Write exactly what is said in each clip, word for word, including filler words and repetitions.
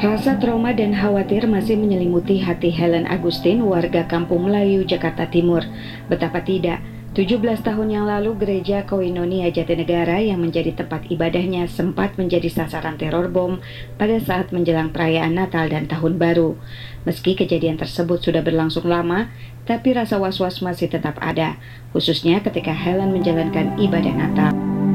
Rasa trauma dan khawatir masih menyelimuti hati Helen Agustin, warga Kampung Melayu, Jakarta Timur. Betapa tidak, tujuh belas tahun yang lalu Gereja Koinonia Jatinegara yang menjadi tempat ibadahnya sempat menjadi sasaran teror bom pada saat menjelang perayaan Natal dan Tahun Baru. Meski kejadian tersebut sudah berlangsung lama, tapi rasa was-was masih tetap ada, khususnya ketika Helen menjalankan ibadah Natal.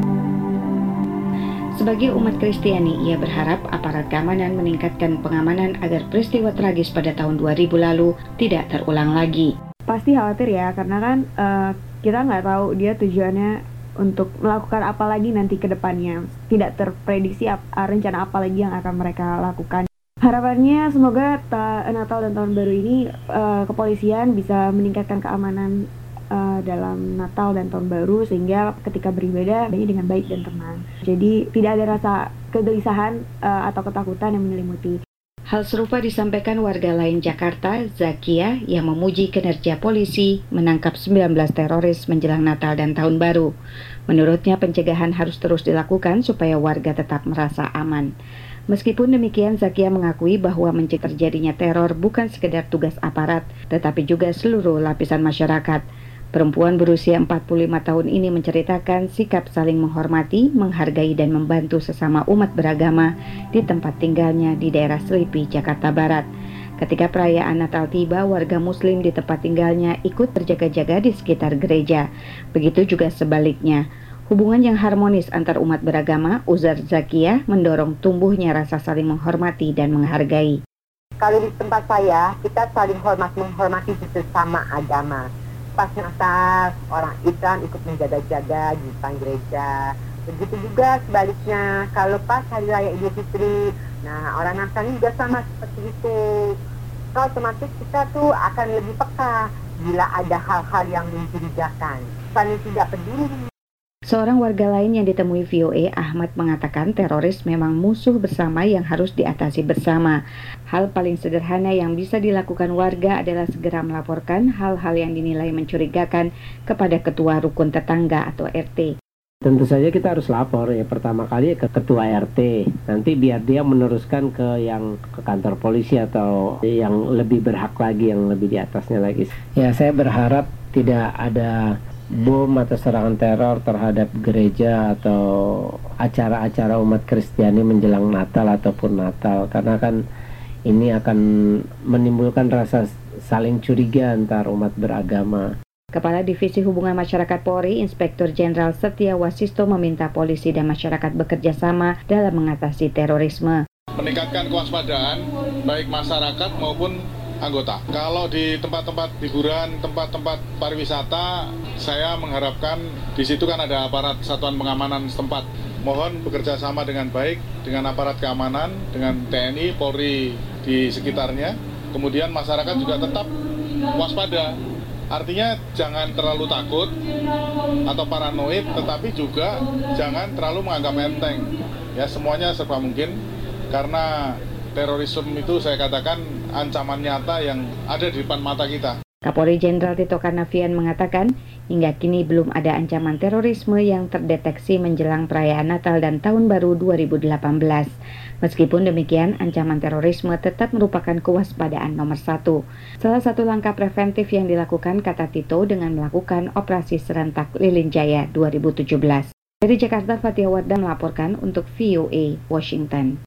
Sebagai umat Kristiani, ia berharap aparat keamanan meningkatkan pengamanan agar peristiwa tragis pada tahun dua ribu lalu tidak terulang lagi. Pasti khawatir ya, karena kan uh, kita nggak tahu dia tujuannya untuk melakukan apa lagi nanti ke depannya. Tidak terprediksi ap- rencana apa lagi yang akan mereka lakukan. Harapannya semoga ta- Natal dan Tahun Baru ini uh, kepolisian bisa meningkatkan keamanan Uh, dalam Natal dan Tahun Baru sehingga ketika beribadah dengan baik dan tenang. Jadi tidak ada rasa kegelisahan uh, atau ketakutan yang menyelimuti. Hal serupa disampaikan warga lain Jakarta, Zakia, yang memuji kinerja polisi menangkap sembilan belas teroris menjelang Natal dan Tahun Baru. Menurutnya pencegahan harus terus dilakukan supaya warga tetap merasa aman. Meskipun demikian, Zakia mengakui bahwa mencegah terjadinya teror bukan sekedar tugas aparat, tetapi juga seluruh lapisan masyarakat. Perempuan berusia empat puluh lima tahun ini menceritakan sikap saling menghormati, menghargai dan membantu sesama umat beragama di tempat tinggalnya di daerah Selipi, Jakarta Barat. Ketika perayaan Natal tiba, warga muslim di tempat tinggalnya ikut berjaga-jaga di sekitar gereja. Begitu juga sebaliknya. Hubungan yang harmonis antar umat beragama, ujar Zakia, mendorong tumbuhnya rasa saling menghormati dan menghargai. Kalau di tempat saya, kita saling hormat menghormati sesama agama. Pas Natal, orang Islam ikut menjaga-jaga di depan gereja. Begitu juga sebaliknya, kalau pas Hari Raya Idul Fitri, nah orang Nasrani juga sama seperti itu. Nah, otomatis kita tuh akan lebih peka bila ada hal-hal yang mencurigakan. Saling tidak peduli. Seorang warga lain yang ditemui V O A, Ahmad, mengatakan teroris memang musuh bersama yang harus diatasi bersama. Hal paling sederhana yang bisa dilakukan warga adalah segera melaporkan hal-hal yang dinilai mencurigakan kepada ketua rukun tetangga atau R T. Tentu saja kita harus lapor ya, pertama kali ke ketua R T, nanti biar dia meneruskan ke yang ke kantor polisi atau yang lebih berhak lagi, yang lebih di atasnya lagi. Ya, saya berharap tidak ada bom atau serangan teror terhadap gereja atau acara-acara umat Kristiani menjelang Natal ataupun Natal, karena kan ini akan menimbulkan rasa saling curiga antar umat beragama. Kepala Divisi Hubungan Masyarakat Polri, Inspektur Jenderal Setia Wasisto, meminta polisi dan masyarakat bekerja sama dalam mengatasi terorisme. Meningkatkan kewaspadaan baik masyarakat maupun anggota. Kalau di tempat-tempat hiburan, tempat-tempat pariwisata, saya mengharapkan di situ kan ada aparat satuan pengamanan setempat. Mohon bekerja sama dengan baik dengan aparat keamanan, dengan T N I, Polri di sekitarnya. Kemudian masyarakat juga tetap waspada. Artinya jangan terlalu takut atau paranoid, tetapi juga jangan terlalu menganggap enteng. Ya, semuanya serba mungkin karena terorisme itu saya katakan ancaman nyata yang ada di depan mata kita. Kapolri Jenderal Tito Karnavian mengatakan, hingga kini belum ada ancaman terorisme yang terdeteksi menjelang perayaan Natal dan Tahun Baru dua ribu delapan belas. Meskipun demikian, ancaman terorisme tetap merupakan kewaspadaan nomor satu. Salah satu langkah preventif yang dilakukan, kata Tito, dengan melakukan operasi serentak Lilin Jaya dua ribu tujuh belas. Dari Jakarta, Fatia Wardah melaporkan untuk V O A Washington.